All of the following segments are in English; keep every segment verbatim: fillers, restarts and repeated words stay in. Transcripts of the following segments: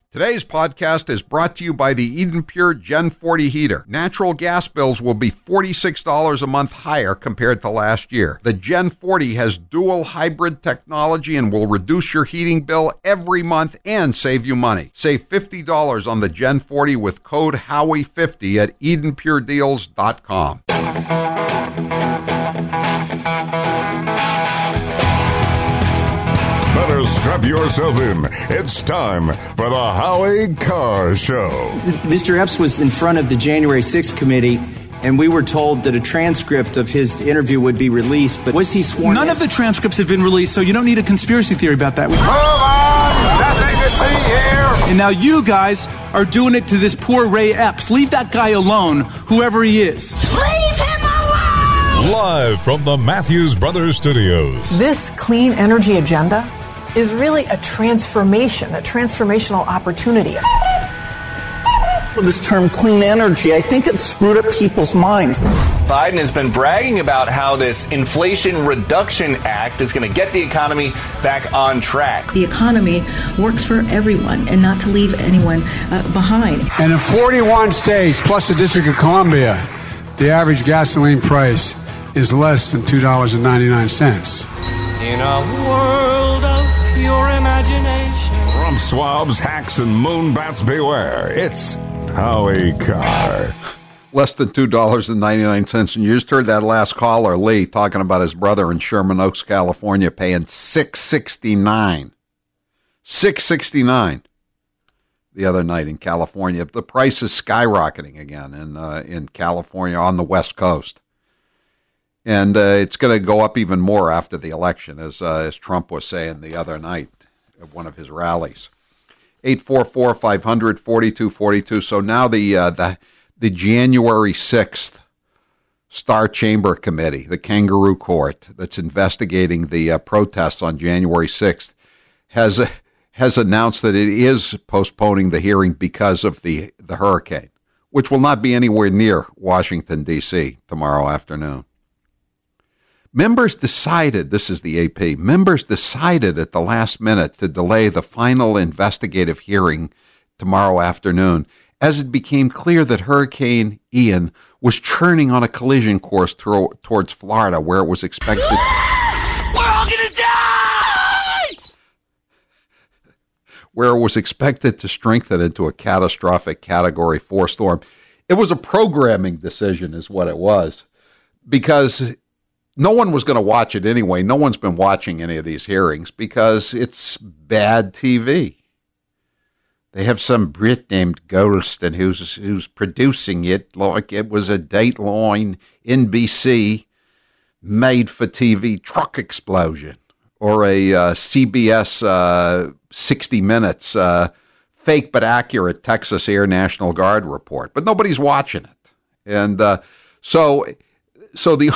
Today's podcast is brought to you by the Eden Pure Gen forty heater. Natural gas bills will be forty-six dollars a month higher compared to last year. The Gen forty has dual hybrid technology and will reduce your heating bill every month and save you money. Save fifty dollars on the Gen forty with code Howie fifty at eden pure deals dot com. Better strap yourself in. It's time for the Howie Carr Show. Mister Epps was in front of the January sixth committee, and we were told that a transcript of his interview would be released, but was he sworn None in? of the transcripts have been released, so you don't need a conspiracy theory about that. Move on! Nothing to see here! And now you guys are doing it to this poor Ray Epps. Leave that guy alone, whoever he is. Leave him alone! Live from the Matthews Brothers Studios. This clean energy agenda is really a transformation, a transformational opportunity. This term clean energy, I think it screwed up people's minds. Biden has been bragging about how this Inflation Reduction Act is going to get the economy back on track. The economy works for everyone and not to leave anyone uh, behind. And in forty-one states, plus the District of Columbia, the average gasoline price is less than two dollars and ninety-nine cents. In a world of pure imagination. From swabs, hacks, and moonbats beware, it's Howie Carr. Less than two dollars and ninety-nine cents. And you just heard that last caller, Lee, talking about his brother in Sherman Oaks, California, paying six sixty-nine. six sixty-nine the other night in California. The price is skyrocketing again in uh, in California on the West Coast. And uh, it's going to go up even more after the election, as uh, as Trump was saying the other night at one of his rallies. eight four four, five hundred, forty-two forty-two. So now the uh, the the January sixth Star Chamber Committee, the Kangaroo Court that's investigating the uh, protests on January sixth, has uh, has announced that it is postponing the hearing because of the, the hurricane, which will not be anywhere near Washington, D C tomorrow afternoon. Members decided, this is the A P, members decided at the last minute to delay the final investigative hearing tomorrow afternoon as it became clear that Hurricane Ian was churning on a collision course to, towards Florida, where it was expected... We're all gonna die! Where it was expected to strengthen into a catastrophic Category four storm. It was a programming decision is what it was, because... no one was going to watch it anyway. No one's been watching any of these hearings because it's bad T V. They have some Brit named Goldston who's who's producing it like it was a Dateline N B C made-for-T V truck explosion or a uh, C B S uh, sixty minutes uh, fake but accurate Texas Air National Guard report. But nobody's watching it. And uh, so, so the...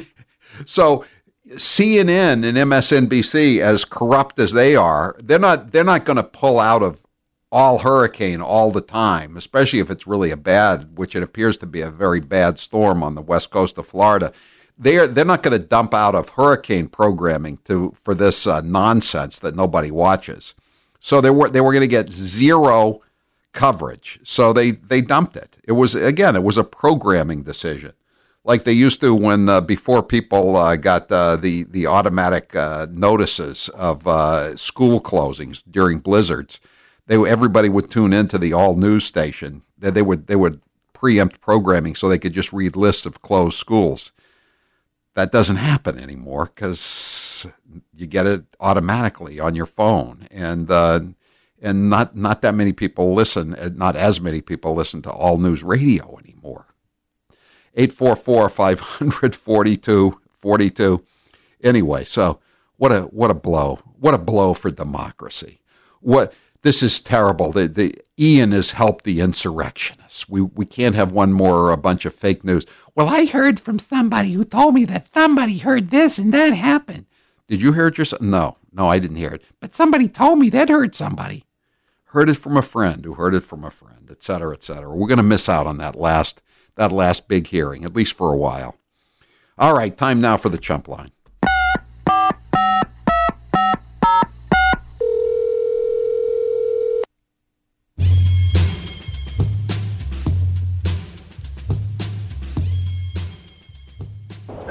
So C N N and M S N B C, as corrupt as they are, they're not they're not going to pull out of all hurricane all the time, especially if it's really a bad, which it appears to be a very bad storm on the west coast of Florida. They're they're not going to dump out of hurricane programming to for this uh, nonsense that nobody watches. So they were they were going to get zero coverage. So they they dumped it. It was again it was a programming decision. Like they used to when uh, before people uh, got uh, the the automatic uh, notices of uh, school closings during blizzards, they everybody would tune into the all news station. They, they would they would preempt programming so they could just read lists of closed schools. That doesn't happen anymore because you get it automatically on your phone, and uh, and not not that many people listen. Not as many people listen to all news radio anymore. eight four four, five hundred, forty-two forty-two. Anyway, so what a what a blow. What a blow for democracy. What this is terrible. The the Ian has helped the insurrectionists. We we can't have one more a bunch of fake news. Well, I heard from somebody who told me that somebody heard this and that happened. Did you hear it yourself? No, no, I didn't hear it. But somebody told me that heard somebody. Heard it from a friend who heard it from a friend, et cetera, et cetera. We're going to miss out on that last that last big hearing, at least for a while. All right, time now for the chump line.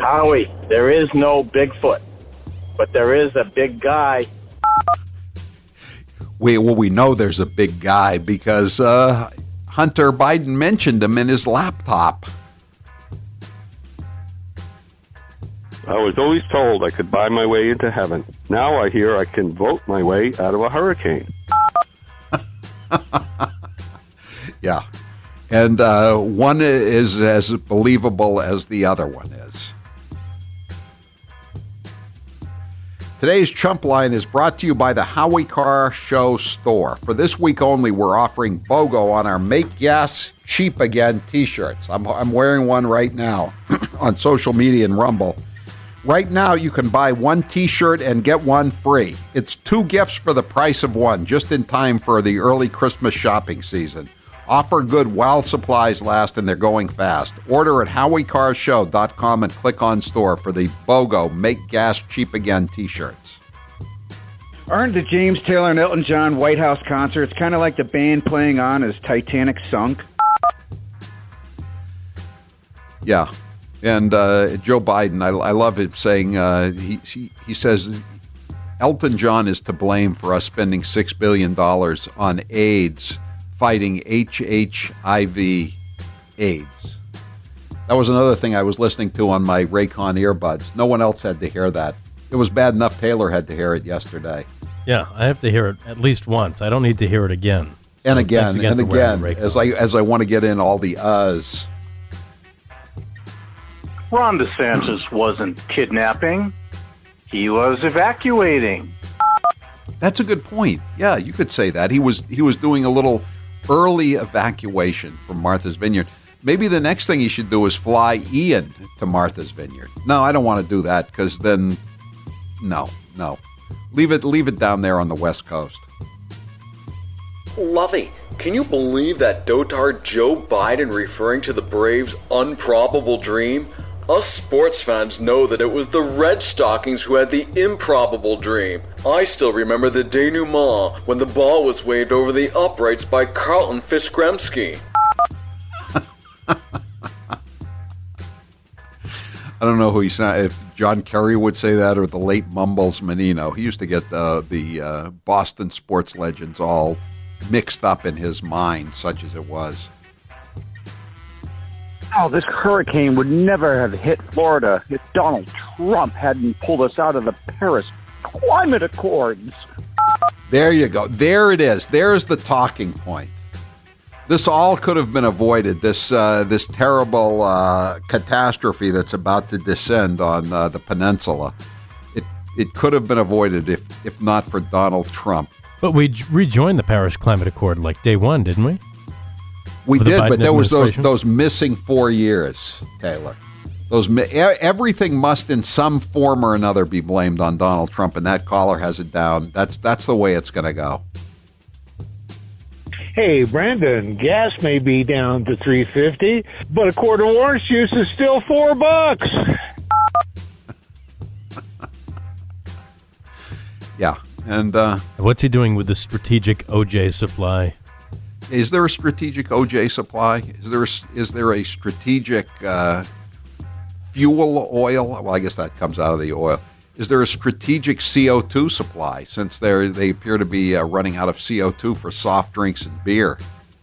Howie, there is no Bigfoot, but there is a big guy. We, well, we know there's a big guy because uh, Hunter Biden mentioned him in his laptop. I was always told I could buy my way into heaven. Now I hear I can vote my way out of a hurricane. Yeah. And uh, one is as believable as the other one is. Today's Chump Line is brought to you by the Howie Car Show store. For this week only, we're offering BOGO on our Make Gas Cheap Again t-shirts. I'm, I'm wearing one right now on social media and Rumble. Right now, you can buy one t-shirt and get one free. It's two gifts for the price of one, just in time for the early Christmas shopping season. Offer good while supplies last, and they're going fast. Order at howie car show dot com and click on store for the BOGO Make Gas Cheap Again t-shirts. Aren't the James Taylor and Elton John White House concerts kind of like the band playing on as Titanic sunk? Yeah. And uh, Joe Biden, I, I love it saying, uh, he, he he says Elton John is to blame for us spending six billion dollars on AIDS, fighting H I V AIDS. That was another thing I was listening to on my Raycon earbuds. No one else had to hear that. It was bad enough Taylor had to hear it yesterday. Yeah, I have to hear it at least once. I don't need to hear it again. And So again, thanks again and for wearing again, Raycon. as I as I want to get in all the uhs. Ron DeSantis wasn't kidnapping. He was evacuating. That's a good point. Yeah, you could say that. He was he was doing a little early evacuation from Martha's Vineyard. Maybe the next thing he should do is fly Ian to Martha's Vineyard. No, I don't want to do that because then, no, no. Leave it, leave it down there on the West Coast. Lovey, can you believe that dotard Joe Biden referring to the Braves' improbable dream? Us sports fans know that it was the Red Stockings who had the improbable dream. I still remember the denouement when the ball was waved over the uprights by Carlton Fisk-Gremsky. I don't know who he said, if John Kerry would say that or the late Mumbles Menino. He used to get the, the uh, Boston sports legends all mixed up in his mind, such as it was. Oh, this hurricane would never have hit Florida if Donald Trump hadn't pulled us out of the Paris Climate Accords. There you go. There it is. There's the talking point. This all could have been avoided, this uh, this terrible uh, catastrophe that's about to descend on uh, the peninsula. It it could have been avoided if, if not for Donald Trump. But we j- rejoined the Paris Climate Accord like day one, didn't we? We Of the did, Biden but there was those administration? those missing four years, Taylor. Those mi- e- everything must, in some form or another, be blamed on Donald Trump, and that caller has it down. That's that's the way it's going to go. Hey, Brandon, gas may be down to three fifty, but a quart of orange juice is still four bucks. Yeah, and uh, What's he doing with the strategic O J supply? is there a strategic O J supply? Is there a, is there a strategic uh, fuel oil? Well, I guess that comes out of the oil. Is there a strategic C O two supply, since they they appear to be uh, running out of C O two for soft drinks and beer?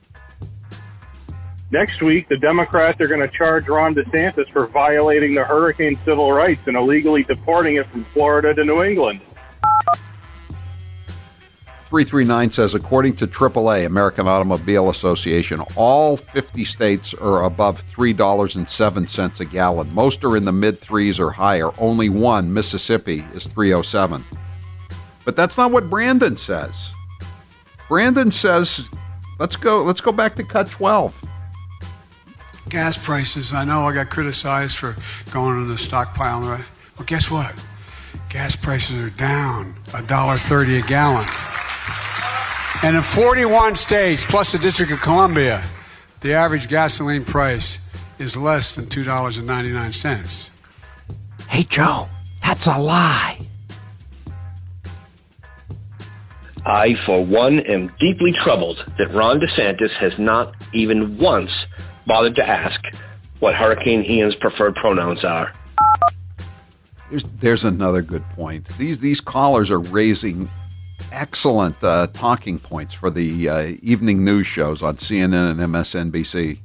Next week, the Democrats are going to charge Ron DeSantis for violating the hurricane civil rights and illegally deporting it from Florida to New England. three three nine says, according to triple A, American Automobile Association, all fifty states are above three dollars and seven cents a gallon. Most are in the mid-threes or higher. Only one, Mississippi, is three oh seven. But that's not what Brandon says. Brandon says, let's go, let's go back to cut twelve. Gas prices, I know I got criticized for going to the stockpile. Right? Well, guess what? Gas prices are down one dollar thirty a gallon. And in forty-one states, plus the District of Columbia, the average gasoline price is less than two dollars and ninety-nine cents. Hey, Joe, that's a lie. I, for one, am deeply troubled that Ron DeSantis has not even once bothered to ask what Hurricane Ian's preferred pronouns are. There's, there's another good point. These these callers are raising excellent uh, talking points for the uh, evening news shows on C N N and M S N B C.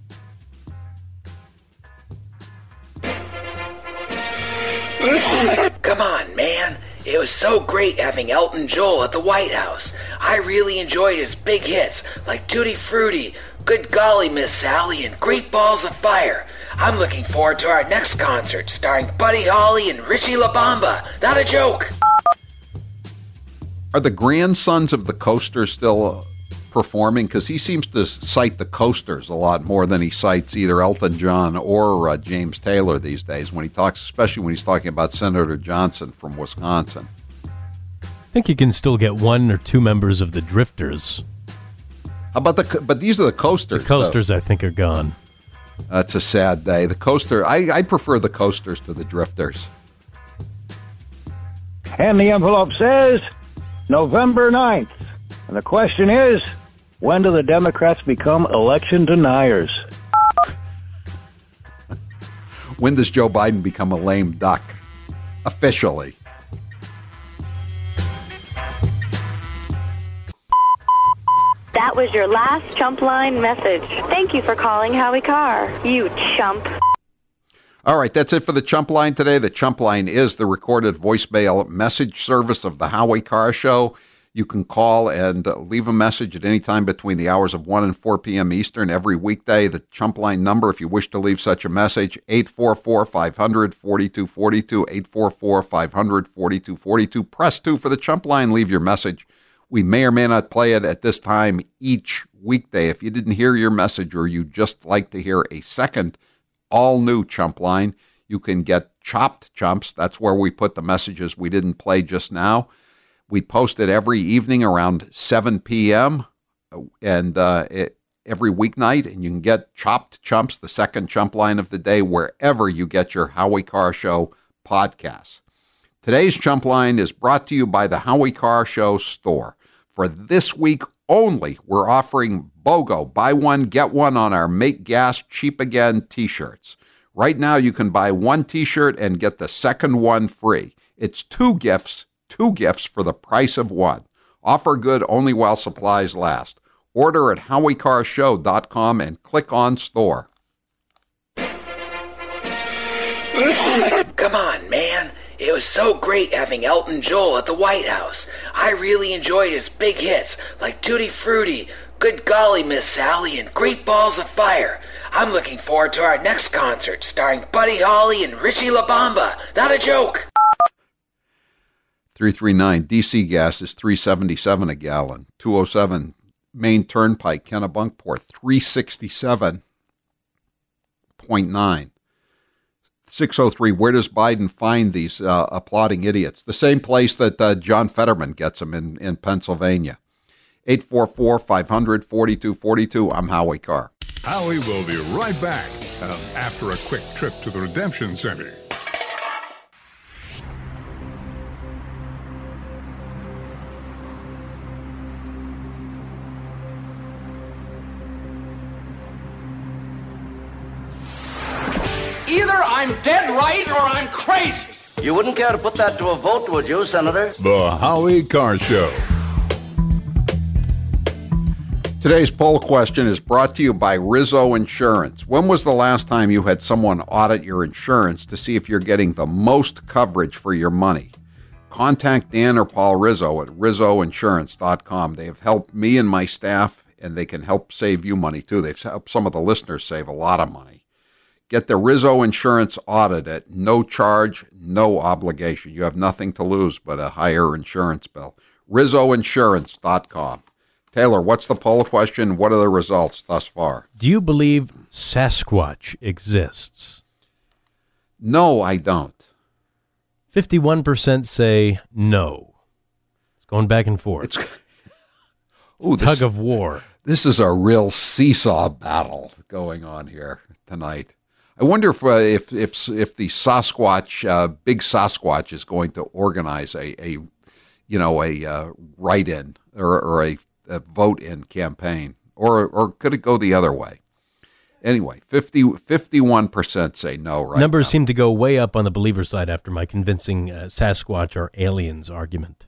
Come on, man. It was so great having Elton Joel at the White House. I really enjoyed his big hits like Tutti Frutti, Good Golly Miss Sally, and Great Balls of Fire. I'm looking forward to our next concert starring Buddy Holly and Richie LaBamba. Not a joke. Are the grandsons of the Coasters still performing? Because he seems to cite the Coasters a lot more than he cites either Elton John or uh, James Taylor these days when he talks, especially when he's talking about Senator Johnson from Wisconsin. I think you can still get one or two members of the Drifters. How about the? But these are the Coasters. The Coasters, though. I think, are gone. That's a sad day. The Coaster, I, I prefer the Coasters to the Drifters. And the envelope says November ninth. And the question is, when do the Democrats become election deniers? When does Joe Biden become a lame duck? Officially. That was your last Chump Line message. Thank you for calling Howie Carr, you chump. All right, that's it for the Chump Line today. The Chump Line is the recorded voicemail message service of the Howie Carr Show. You can call and leave a message at any time between the hours of one and four p.m. Eastern every weekday. The Chump Line number, if you wish to leave such a message, eight four four, five hundred, forty-two forty-two, eight four four, five hundred, forty-two forty-two. Press two for the Chump Line. Leave your message. We may or may not play it at this time each weekday. If you didn't hear your message or you just like to hear a second all-new Chump Line, you can get Chopped Chumps. That's where we put the messages we didn't play just now. We post it every evening around seven p.m. and uh, it, every weeknight, and you can get Chopped Chumps, the second Chump Line of the day, wherever you get your Howie Carr Show podcasts. Today's Chump Line is brought to you by the Howie Carr Show store. For this week only, we're offering BOGO, buy one, get one on our Make Gas Cheap Again t-shirts. Right now, you can buy one t-shirt and get the second one free. It's two gifts Two gifts for the price of one. Offer good only while supplies last. Order at howie carr show dot com and click on store. Come on, man. It was so great having Elton Joel at the White House. I really enjoyed his big hits like Tutti Frutti, Good Golly Miss Sally, and Great Balls of Fire. I'm looking forward to our next concert starring Buddy Holly and Richie LaBamba. Not a joke. three three nine D C gas is three seventy-seven a gallon. two oh seven Main Turnpike, Kennebunkport, three sixty-seven point nine. six oh three, where does Biden find these uh, applauding idiots? The same place that uh, John Fetterman gets them in, in Pennsylvania. eight four four, five hundred, forty-two forty-two. I'm Howie Carr. Howie will be right back um, after a quick trip to the Redemption Center. Either I'm dead right or I'm crazy. You wouldn't care to put that to a vote, would you, Senator? The Howie Carr Show. Today's poll question is brought to you by Rizzo Insurance. When was the last time you had someone audit your insurance to see if you're getting the most coverage for your money? Contact Dan or Paul Rizzo at rizzo insurance dot com. They have helped me and my staff, and they can help save you money, too. They've helped some of the listeners save a lot of money. Get the Rizzo Insurance audit at no charge, no obligation. You have nothing to lose but a higher insurance bill. rizzo insurance dot com. Taylor, what's the poll question? What are the results thus far? Do you believe Sasquatch exists? No, I don't. fifty-one percent say no. It's going back and forth. It's, Ooh, it's a tug of war. This is a real seesaw battle going on here tonight. I wonder if uh, if if if the Sasquatch, uh, big Sasquatch, is going to organize a, a you know a uh, write-in or, or a, a vote-in campaign, or or could it go the other way? Anyway, fifty, fifty-one percent say no right Numbers now. seem to go way up on the believer side after my convincing uh, Sasquatch or aliens argument.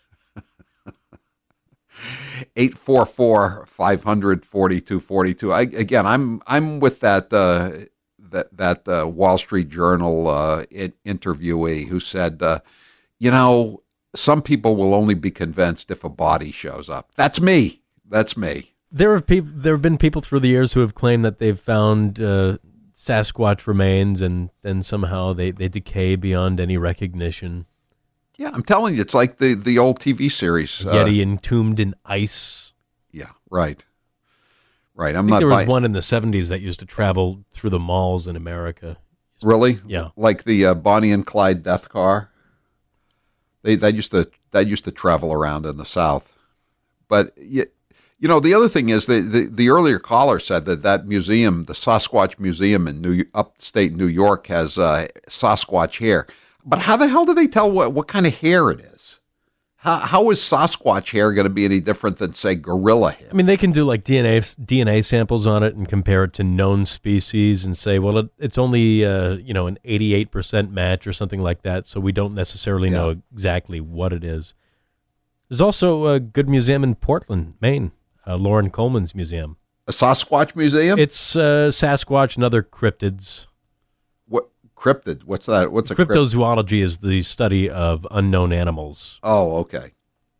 eight four four, five hundred, forty-two forty-two. I, again, I'm I'm with that uh, that that uh, Wall Street Journal uh, it, interviewee who said, uh, you know, some people will only be convinced if a body shows up. That's me. That's me. There have peop- there have been people through the years who have claimed that they've found uh, Sasquatch remains and then somehow they, they decay beyond any recognition. Yeah, I'm telling you, it's like the, the old T V series. Yeti uh, entombed in ice. Yeah, right. Right. I'm I think not there was buying- one in the seventies that used to travel through the malls in America. Really? Yeah. Like the uh, Bonnie and Clyde death car. They that used to that used to travel around in the South. But you, you know, the other thing is the, the the earlier caller said that that museum, the Sasquatch Museum in New upstate New York, has uh, Sasquatch hair. But how the hell do they tell what, what kind of hair it is? How how is Sasquatch hair going to be any different than, say, gorilla hair? I mean, they can do like D N A D N A samples on it and compare it to known species and say, well, it, it's only uh, you know an eighty-eight percent match or something like that, so we don't necessarily Yeah. know exactly what it is. There's also a good museum in Portland, Maine, uh, Lauren Coleman's museum. A Sasquatch museum? It's uh, Sasquatch and other cryptids. What cryptid? What's that? What's a cryptid? Cryptozoology is the study of unknown animals. Oh, okay.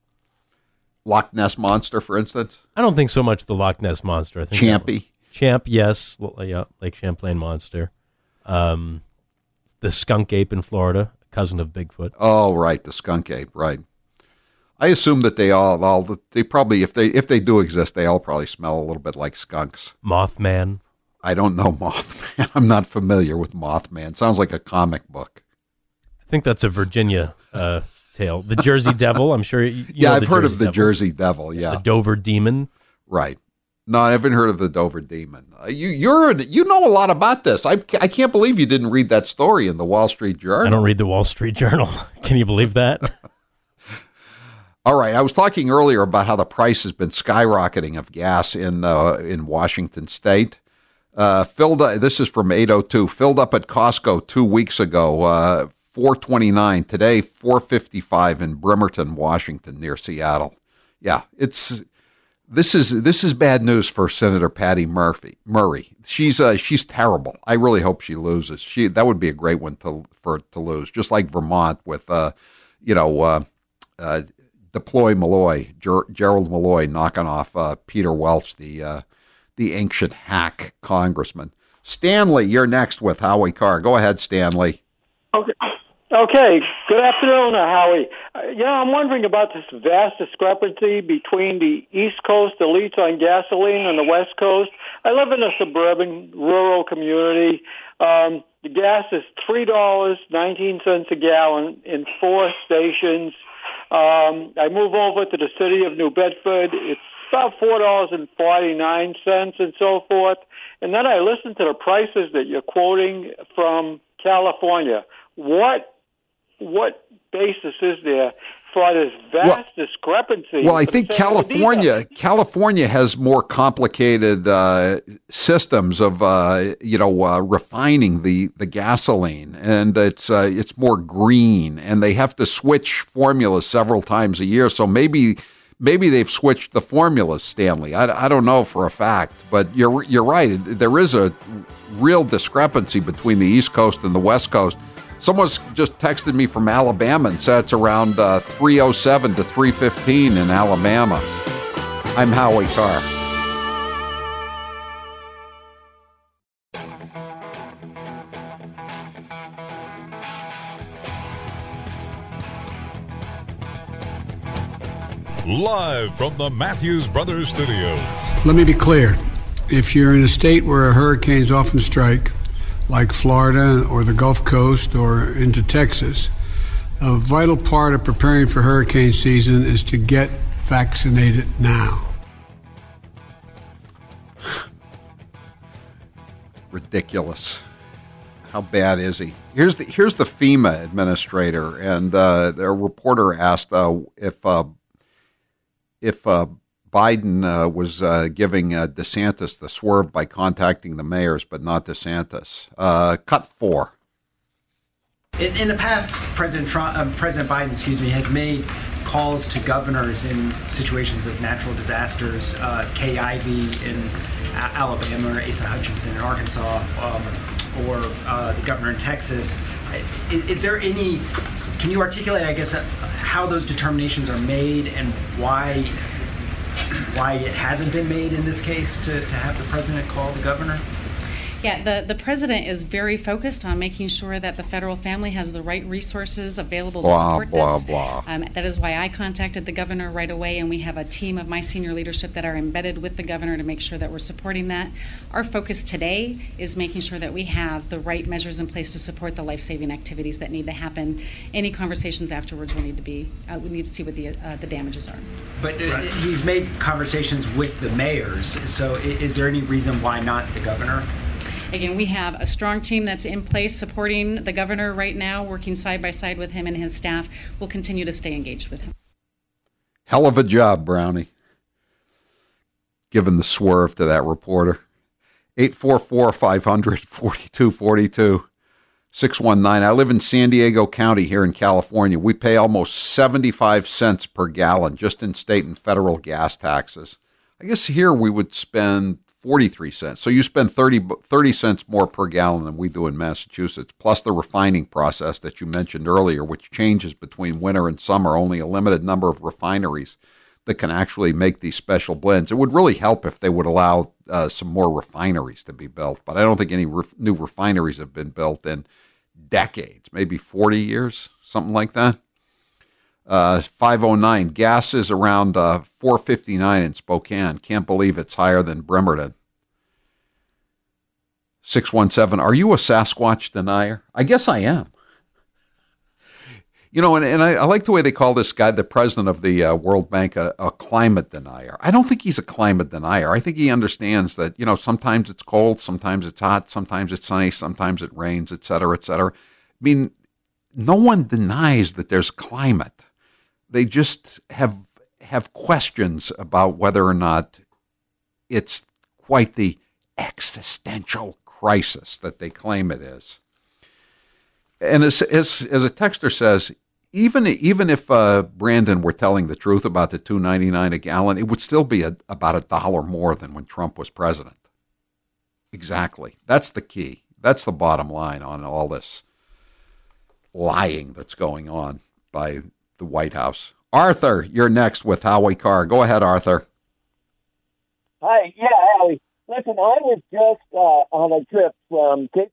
Loch Ness Monster, for instance? I don't think so much the Loch Ness Monster. I think Champy? Champ, yes. L- Yeah, Lake Champlain Monster. Um, the skunk ape in Florida, cousin of Bigfoot. Oh, right, the skunk ape, right. I assume that they all, all they probably, if they if they do exist, they all probably smell a little bit like skunks. Mothman. I don't know Mothman. I'm not familiar with Mothman. Sounds like a comic book. I think that's a Virginia uh, tale. The Jersey Devil, I'm sure you, you Yeah, know I've the heard Jersey of the Devil. Jersey Devil, yeah. The Dover Demon. Right. No, I haven't heard of the Dover Demon. Uh, you you're you know a lot about this. I, I can't believe you didn't read that story in the Wall Street Journal. I don't read the Wall Street Journal. Can you believe that? All right, I was talking earlier about how the price has been skyrocketing of gas in uh, in Washington State. Uh, filled up, this is from eight oh two. Filled up at Costco two weeks ago, uh, four twenty-nine. Today, four fifty-five in Bremerton, Washington, near Seattle. Yeah, it's this is this is bad news for Senator Patty Murphy Murray. She's uh, she's terrible. I really hope she loses. She that would be a great one to for to lose, just like Vermont with uh, you know. Uh, uh, Deploy Malloy, Ger- Gerald Malloy, knocking off uh, Peter Welch, the uh, the ancient hack congressman. Stanley, you're next with Howie Carr. Go ahead, Stanley. Okay. Okay. Good afternoon, uh, Howie. Uh, you know, I'm wondering about this vast discrepancy between the East Coast elites on gasoline and the West Coast. I live in a suburban, rural community. Um, the gas is three dollars and nineteen cents a gallon in four stations. Um, I move over to the city of New Bedford. It's about four dollars and forty-nine cents and so forth. And then I listen to the prices that you're quoting from California. What what basis is there for this vast well, discrepancy? Well, I think California California has more complicated uh, systems of uh, you know uh, refining the, the gasoline, and it's uh, it's more green, and they have to switch formulas several times a year. So maybe maybe they've switched the formulas, Stanley. I, I don't know for a fact, but you're you're right. There is a real discrepancy between the East Coast and the West Coast. Someone's just texted me from Alabama and said it's around uh, three oh seven to three fifteen in Alabama. I'm Howie Carr. Live from the Matthews Brothers Studios. Let me be clear. If you're in a state where hurricanes often strike, like Florida or the Gulf Coast or into Texas, a vital part of preparing for hurricane season is to get vaccinated now. Ridiculous. How bad is he? Here's the here's the FEMA administrator, and uh, the reporter asked uh, if uh, if uh, Biden uh, was uh, giving uh, DeSantis the swerve by contacting the mayors, but not DeSantis. Uh, cut four. In, in the past, President Trump, uh, President Biden, excuse me, has made calls to governors in situations of natural disasters. Uh, Kay Ivey in a- Alabama, or Asa Hutchinson in Arkansas, um, or uh, the governor in Texas. Is, is there any? Can you articulate, I guess, uh, how those determinations are made and why why it hasn't been made in this case to, to have the president call the governor? Yeah, the, the president is very focused on making sure that the federal family has the right resources available to blah, support blah, this. Blah, um, that is why I contacted the governor right away, and we have a team of my senior leadership that are embedded with the governor to make sure that we're supporting that. Our focus today is making sure that we have the right measures in place to support the life-saving activities that need to happen. Any conversations afterwards will need to be, uh, we need to see what the, uh, the damages are. But uh, he's made conversations with the mayors, so is there any reason why not the governor? Again, we have a strong team that's in place supporting the governor right now, working side by side with him and his staff. We'll continue to stay engaged with him. Hell of a job, Brownie, giving the swerve to that reporter. eight four four, five hundred, forty-two forty-two, six one nine. I live in San Diego County here in California. We pay almost seventy-five cents per gallon just in state and federal gas taxes. I guess here we would spend forty-three cents. So you spend thirty, thirty cents more per gallon than we do in Massachusetts, plus the refining process that you mentioned earlier, which changes between winter and summer. Only a limited number of refineries that can actually make these special blends. It would really help if they would allow uh, some more refineries to be built, but I don't think any ref- new refineries have been built in decades, maybe forty years, something like that. Uh, five oh nine, gas is around uh, four fifty-nine in Spokane. Can't believe it's higher than Bremerton. six one seven, are you a Sasquatch denier? I guess I am. You know, and, and I, I like the way they call this guy, the president of the uh, World Bank, a, a climate denier. I don't think he's a climate denier. I think he understands that, you know, sometimes it's cold, sometimes it's hot, sometimes it's sunny, sometimes it rains, et cetera, et cetera. I mean, no one denies that there's climate. They just have have questions about whether or not it's quite the existential crisis that they claim it is. And as as, as a texter says, even even if uh, Brandon were telling the truth about the two ninety-nine a gallon, it would still be a, about a dollar more than when Trump was president. Exactly. That's the key. That's the bottom line on all this lying that's going on by the White House. Arthur, you're next with Howie Carr. Go ahead, Arthur. Hi, yeah, Howie. Listen, I was just uh, on a trip from Cape.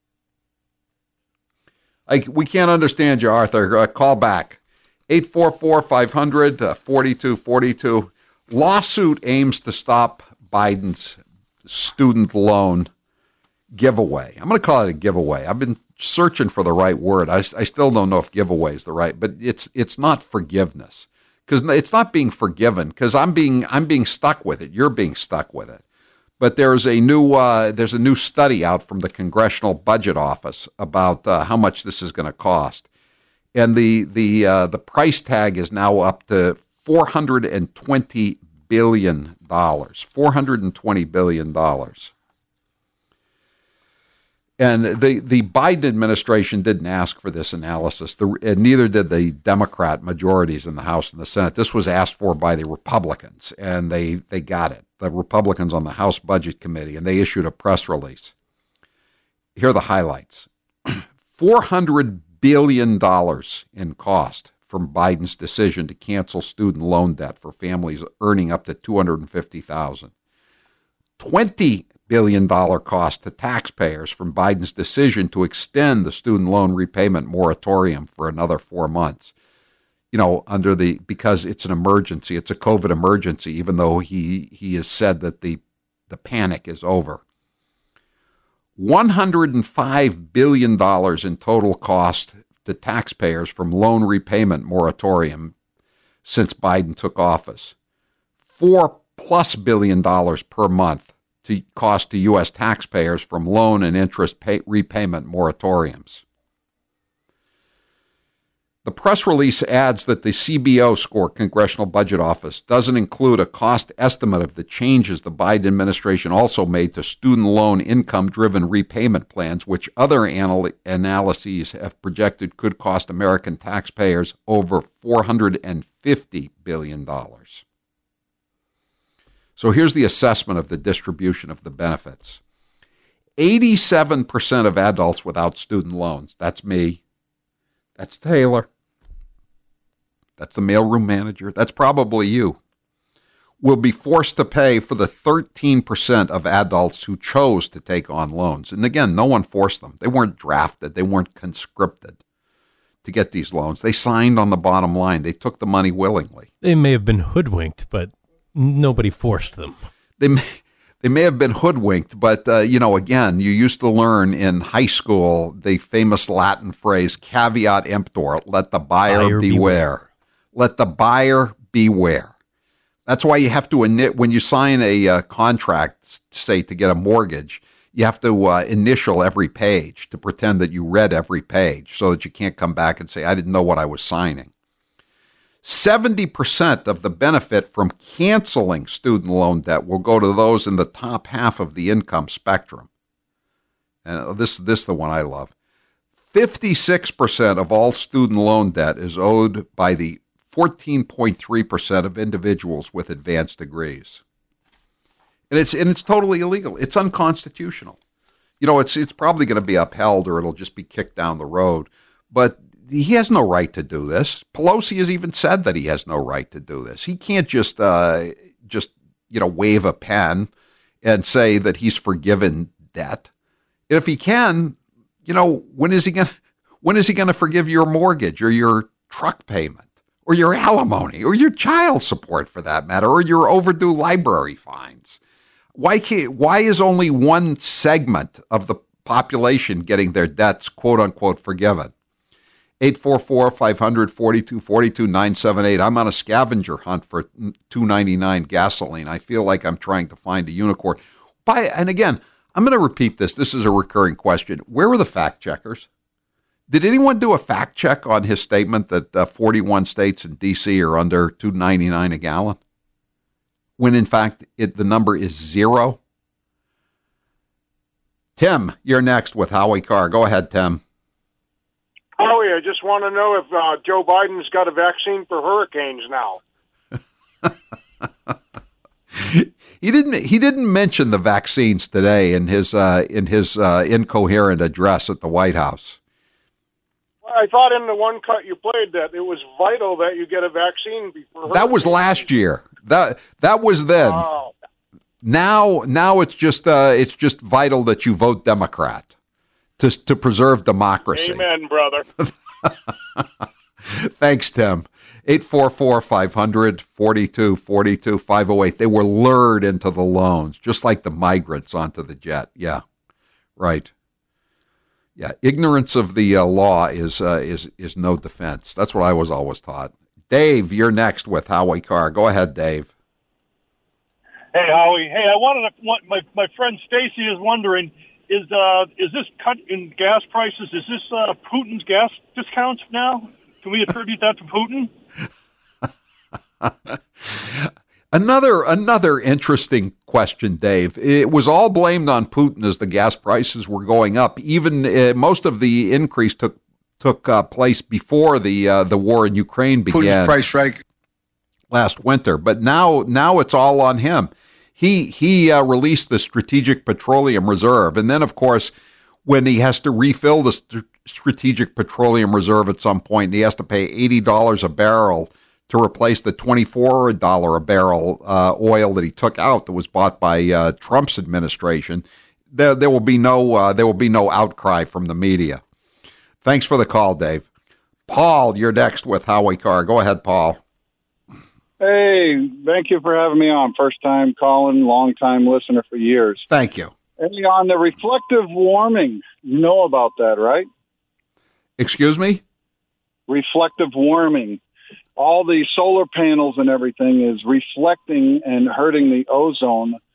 I, we can't understand you, Arthur. Uh, call back. eight four four, five hundred, forty-two forty-two. Lawsuit aims to stop Biden's student loan giveaway. I'm going to call it a giveaway. I've been searching for the right word. I, I still don't know if giveaway is the right, but it's it's not forgiveness, because it's not being forgiven, because I'm being I'm being stuck with it. You're being stuck with it. But there's a new uh, there's a new study out from the Congressional Budget Office about uh, how much this is going to cost, and the the uh, the price tag is now up to four hundred twenty billion dollars. four hundred twenty billion dollars. And the, the Biden administration didn't ask for this analysis, the, and neither did the Democrat majorities in the House and the Senate. This was asked for by the Republicans, and they, they got it, the Republicans on the House Budget Committee, and they issued a press release. Here are the highlights. four hundred billion dollars in cost from Biden's decision to cancel student loan debt for families earning up to two hundred fifty thousand dollars. twenty billion dollars cost to taxpayers from Biden's decision to extend the student loan repayment moratorium for another four months. You know, under the, because it's an emergency, it's a COVID emergency, even though he, he has said that the, the panic is over. one hundred five billion dollars in total cost to taxpayers from loan repayment moratorium since Biden took office. Four plus billion dollars per month to cost to U S taxpayers from loan and interest pay, repayment moratoriums. The press release adds that the C B O score, Congressional Budget Office, doesn't include a cost estimate of the changes the Biden administration also made to student loan income-driven repayment plans, which other anal- analyses have projected could cost American taxpayers over four hundred fifty billion dollars. So here's the assessment of the distribution of the benefits. eighty-seven percent of adults without student loans, that's me, that's Taylor, that's the mailroom manager, that's probably you, will be forced to pay for the thirteen percent of adults who chose to take on loans. And again, no one forced them. They weren't drafted. They weren't conscripted to get these loans. They signed on the bottom line. They took the money willingly. They may have been hoodwinked, but nobody forced them. They may, they may have been hoodwinked, but, uh, you know, again, you used to learn in high school the famous Latin phrase, caveat emptor, let the buyer, Buyer beware. beware. Let the buyer beware. That's why you have to, when you sign a uh, contract, say, to get a mortgage, you have to uh, initial every page to pretend that you read every page so that you can't come back and say, I didn't know what I was signing. seventy percent of the benefit from canceling student loan debt will go to those in the top half of the income spectrum. And this, this is the one I love. fifty-six percent of all student loan debt is owed by the fourteen point three percent of individuals with advanced degrees. And it's and it's totally illegal. It's unconstitutional. You know, it's it's probably going to be upheld or it'll just be kicked down the road. But he has no right to do this. Pelosi has even said that he has no right to do this. He can't just uh, just you know wave a pen and say that he's forgiven debt. And if he can, you know, when is he going when is he going to forgive your mortgage or your truck payment? Or your alimony, or your child support for that matter, or your overdue library fines. Why can't, why is only one segment of the population getting their debts, quote unquote, forgiven? eight four four, five hundred, forty-two forty-two, nine seven eight. I'm on a scavenger hunt for two ninety-nine gasoline. I feel like I'm trying to find a unicorn. By, and again, I'm going to repeat this. This is a recurring question. Where were the fact checkers? Did anyone do a fact check on his statement that uh, forty-one states and D C are under two ninety-nine a gallon? When in fact it, the number is zero? Tim, you're next with Howie Carr. Go ahead, Tim. Howie, I just want to know if uh, Joe Biden's got a vaccine for hurricanes now. He didn't. He didn't mention the vaccines today in his uh, in his uh, incoherent address at the White House. I thought in the one cut you played that it was vital that you get a vaccine before. That was last year. That that was then. Oh. Now, now it's just uh, it's just vital that you vote Democrat to to preserve democracy. Amen, brother. Thanks, Tim. eight four four, five hundred, forty-two forty-two, five oh eight. They were lured into the loans, just like the migrants onto the jet. Yeah, right. Yeah, ignorance of the uh, law is uh, is is no defense. That's what I was always taught. Dave, you're next with Howie Carr. Go ahead, Dave. Hey, Howie. Hey, I wanted to. Want, my my friend Stacy is wondering: is uh is this cut in gas prices? Is this uh, Putin's gas discounts now? Can we attribute that to Putin? Another another interesting question, Dave. It was all blamed on Putin as the gas prices were going up. Even uh, most of the increase took took uh, place before the uh, the war in Ukraine began. Putin's price strike last winter, but now now it's all on him. He he uh, released the Strategic Petroleum Reserve, and then of course, when he has to refill the St- Strategic Petroleum Reserve at some point, he has to pay eighty dollars a barrel to replace the twenty-four dollars a barrel uh, oil that he took out that was bought by uh, Trump's administration. There, there will be no uh, there will be no outcry from the media. Thanks for the call, Dave. Paul, you're next with Howie Carr. Go ahead, Paul. Hey, thank you for having me on. First time calling, long time listener for years. Thank you. Hey, on the reflective warming, you know about that, right? Excuse me? Reflective warming. All the solar panels and everything is reflecting and hurting the ozone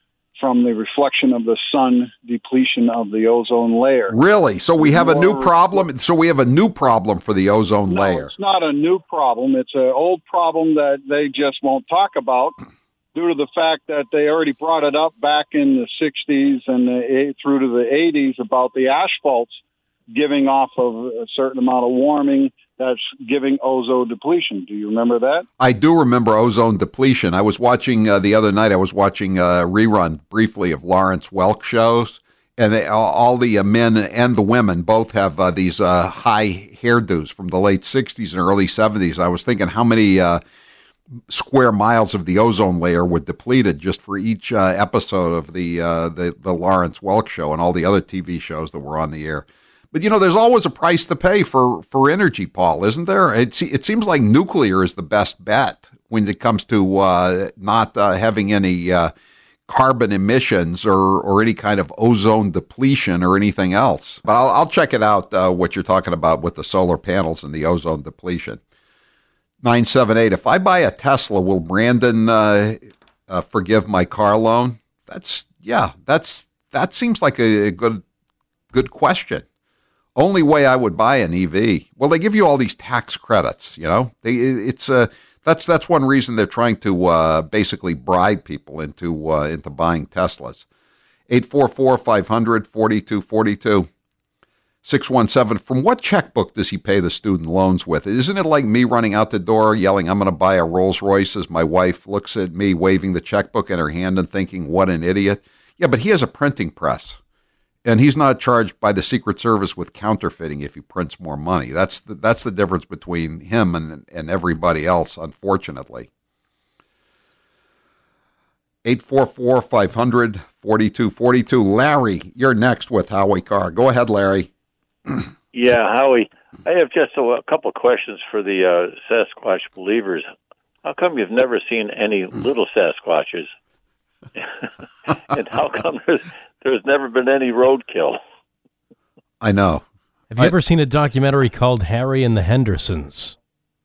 from the reflection of the sun, depletion of the ozone layer. Really? So we have a new More- problem. So we have a new problem for the ozone No, layer. it's not a new problem. It's an old problem that they just won't talk about due to the fact that they already brought it up back in the sixties and the, through to the eighties about the asphalts giving off of a certain amount of warming that's giving ozone depletion. Do you remember that? I do remember ozone depletion. I was watching uh, the other night. I was watching a rerun briefly of Lawrence Welk shows, and they, all, all the uh, men and the women both have uh, these uh, high hairdos from the late sixties and early seventies. I was thinking how many uh, square miles of the ozone layer were depleted just for each uh, episode of the, uh, the the Lawrence Welk show and all the other T V shows that were on the air. But, you know, there's always a price to pay for, for energy, Paul, isn't there? It, it seems like nuclear is the best bet when it comes to uh, not uh, having any uh, carbon emissions or, or any kind of ozone depletion or anything else. But I'll, I'll check it out, uh, what you're talking about with the solar panels and the ozone depletion. nine seven eight, if I buy a Tesla, will Brandon uh, uh, forgive my car loan? That's, yeah, that's that seems like a, a good good question. Only way I would buy an E V. Well, they give you all these tax credits, you know. They, it's uh, that's that's one reason they're trying to uh, basically bribe people into uh, into buying Teslas. eight four four, five hundred, forty-two forty-two. six one seven, from what checkbook does he pay the student loans with? Isn't it like me running out the door yelling, I'm going to buy a Rolls Royce, as my wife looks at me waving the checkbook in her hand and thinking, what an idiot. Yeah, but he has a printing press. And he's not charged by the Secret Service with counterfeiting if he prints more money. That's the, that's the difference between him and, and everybody else, unfortunately. eight four four, five hundred, forty-two forty-two. Larry, you're next with Howie Carr. Go ahead, Larry. Yeah, Howie, I have just a, a couple of questions for the uh, Sasquatch believers. How come you've never seen any little Sasquatches? And how come there's, there's never been any roadkill? I know. Have you I, ever seen a documentary called Harry and the Hendersons?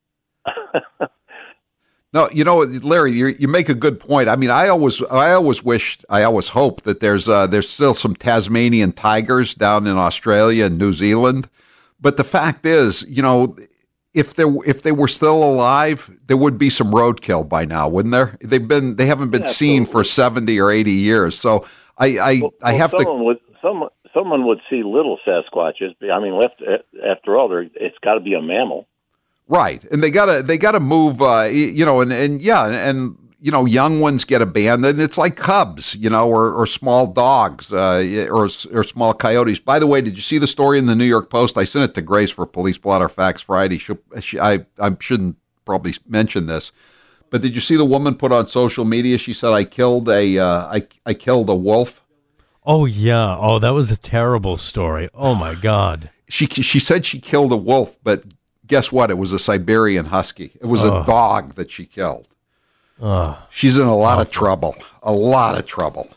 No, you know, Larry, you you make a good point. I mean, I always, I always wished, I always hope that there's, uh, there's still some Tasmanian tigers down in Australia and New Zealand. But the fact is, you know, if they if they were still alive, there would be some roadkill by now, wouldn't there? They've been, they haven't been yeah, seen for seventy or eighty years. So I, I, well, I have well, someone to. Would, someone, someone would see little Sasquatches. I mean, left after all, it's got to be a mammal. Right, and they gotta they gotta move, uh, you know, and, and yeah, and, and you know, young ones get abandoned. It's like cubs, you know, or, or small dogs, uh, or or small coyotes. By the way, did you see the story in the New York Post? I sent it to Grace for Police Blotter Facts Friday. She, she, I I shouldn't probably mention this, but did you see the woman put on social media? She said, "I killed a uh, I I killed a wolf." Oh yeah, oh that was a terrible story. Oh my God. She she said she killed a wolf, but guess what? It was a Siberian Husky. It was oh. a dog that she killed. Oh. She's in a lot of trouble. A lot of trouble.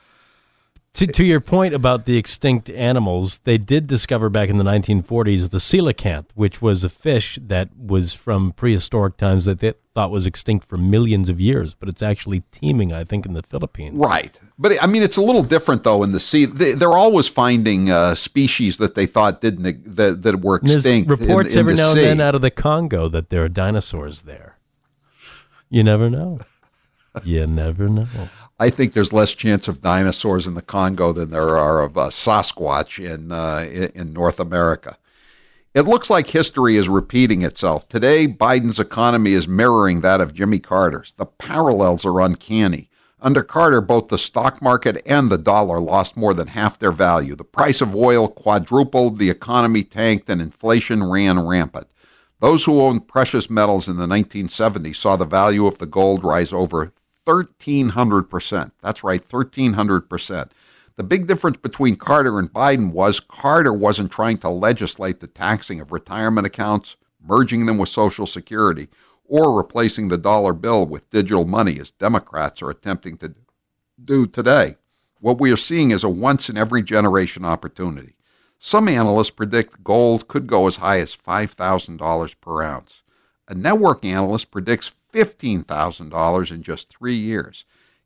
To, to your point about the extinct animals, they did discover back in the nineteen forties the coelacanth, which was a fish that was from prehistoric times that they thought was extinct for millions of years, but it's actually teeming, I think, in the Philippines. Right. But, I mean, it's a little different, though, in the sea. They, they're always finding uh, species that they thought didn't that, that were extinct. There's reports in, in every the now sea. and then out of the Congo that there are dinosaurs there. You never know. You never know. I think there's less chance of dinosaurs in the Congo than there are of uh, Sasquatch in, uh, in North America. It looks like history is repeating itself. Today, Biden's economy is mirroring that of Jimmy Carter's. The parallels are uncanny. Under Carter, both the stock market and the dollar lost more than half their value. The price of oil quadrupled, the economy tanked, and inflation ran rampant. Those who owned precious metals in the nineteen seventies saw the value of the gold rise over thirteen hundred percent. That's right, thirteen hundred percent. The big difference between Carter and Biden was Carter wasn't trying to legislate the taxing of retirement accounts, merging them with Social Security, or replacing the dollar bill with digital money, as Democrats are attempting to do today. What we are seeing is a once-in-every-generation opportunity. Some analysts predict gold could go as high as five thousand dollars per ounce. A network analyst predicts fifteen thousand dollars in just three years.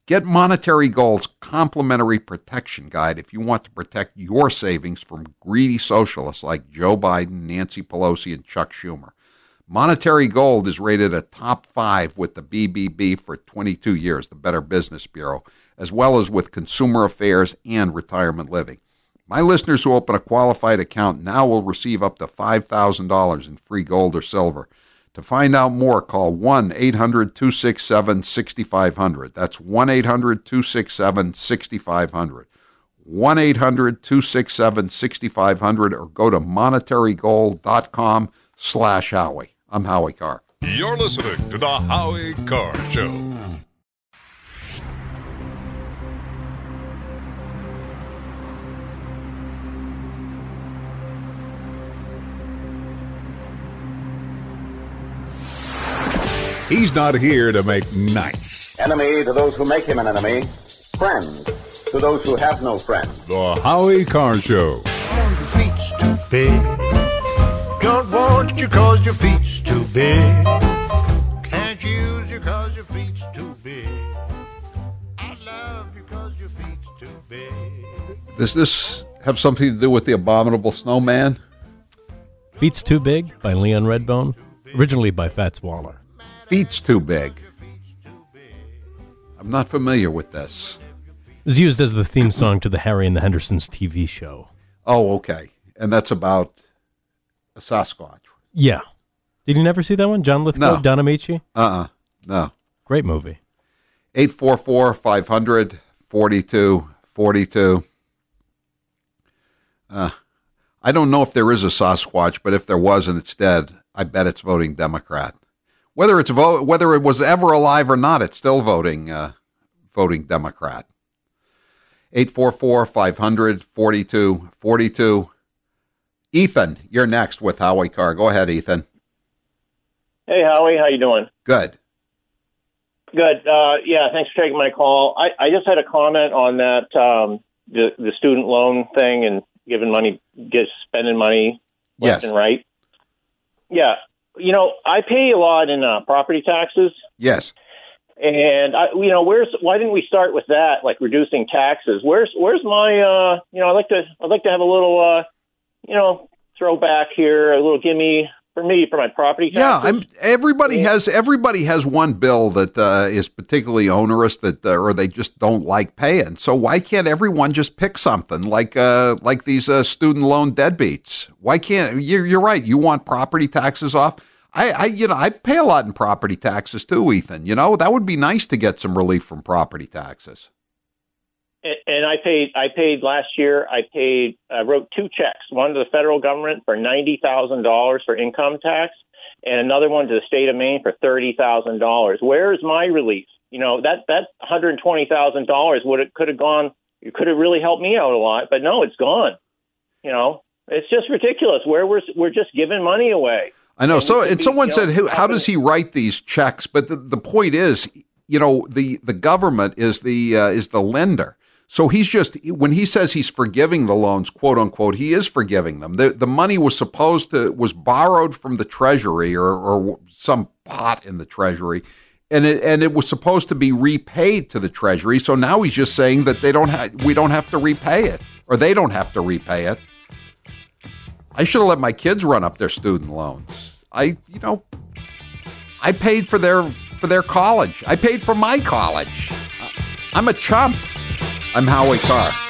Get Monetary Gold's complimentary protection guide if you want to protect your savings from greedy socialists like Joe Biden, Nancy Pelosi, and Chuck Schumer. Monetary Gold is rated a top five with the B B B for twenty-two years, the Better Business Bureau, as well as with Consumer Affairs and Retirement Living. My listeners who open a qualified account now will receive up to five thousand dollars in free gold or silver. To find out more, call one eight hundred two six seven six five zero zero. That's one eight hundred two six seven six five zero zero. one eight hundred two six seven six five zero zero or go to monetarygold.com slash Howie. I'm Howie Carr. You're listening to the Howie Carr Show. He's not here to make nice. Enemy to those who make him an enemy. Friend to those who have no friend. The Howie Carr Show. Your feet's too big. Don't want you cause your feet's too big. Can't use you cause your feet's too big. I love you cause your feet's too big. Does this have something to do with the Abominable Snowman? Feet's Too Big by Leon Redbone, originally by Fats Waller. Feet's Too Big. I'm not familiar with this. It was used as the theme song to the Harry and the Hendersons T V show. Oh, okay. And that's about a Sasquatch. Yeah. Did you never see that one? John Lithgow, No. Don Amici? Uh-uh. No. Great movie. eight four four, five hundred, forty-two forty-two. Uh, I don't know if there is a Sasquatch, but if there was and it's dead, I bet it's voting Democrat. Whether it's vote, whether it was ever alive or not, it's still voting uh, voting Democrat. eight four four, five hundred, forty-two forty-two. Ethan, you're next with Howie Carr. Go ahead, Ethan. Hey, Howie, how you doing? Good. Good. Uh, yeah, thanks for taking my call. I, I just had a comment on that, um, the, the student loan thing and giving money, just spending money left Yes. and right. Yeah. You know, I pay a lot in uh, property taxes. Yes. And I, you know, where's why didn't we start with that, like reducing taxes? Where's where's my, uh, you know, I like to I'd like to have a little, uh, you know, throwback here, a little gimme for me for my property taxes. Yeah, I'm, everybody has everybody has one bill that uh, is particularly onerous that uh, or they just don't like paying. So why can't everyone just pick something like uh, like these uh, student loan deadbeats? Why can't you're, you're right? You want property taxes off? I, I you know I pay a lot in property taxes too, Ethan. You know that would be nice to get some relief from property taxes. And and I paid. I paid last year. I paid. I wrote two checks. One to the federal government for ninety thousand dollars for income tax, and another one to the state of Maine for thirty thousand dollars. Where is my relief? You know that that one hundred twenty thousand dollars would it could have gone. It could have really helped me out a lot, but no, it's gone. You know, it's just ridiculous. Where we're we're just giving money away. I know. And So, we could and be, someone you said, know, "How, how does he write these checks?" But the, the point is, you know, the the government is the uh, is the lender. So he's just when he says he's forgiving the loans, quote unquote, he is forgiving them. The the money was supposed to was borrowed from the Treasury or or some pot in the Treasury, and it and it was supposed to be repaid to the Treasury. So now he's just saying that they don't have we don't have to repay it, or they don't have to repay it. I should have let my kids run up their student loans. I, you know, I paid for their for their college. I paid for my college. I'm a chump. I'm Howie Carr.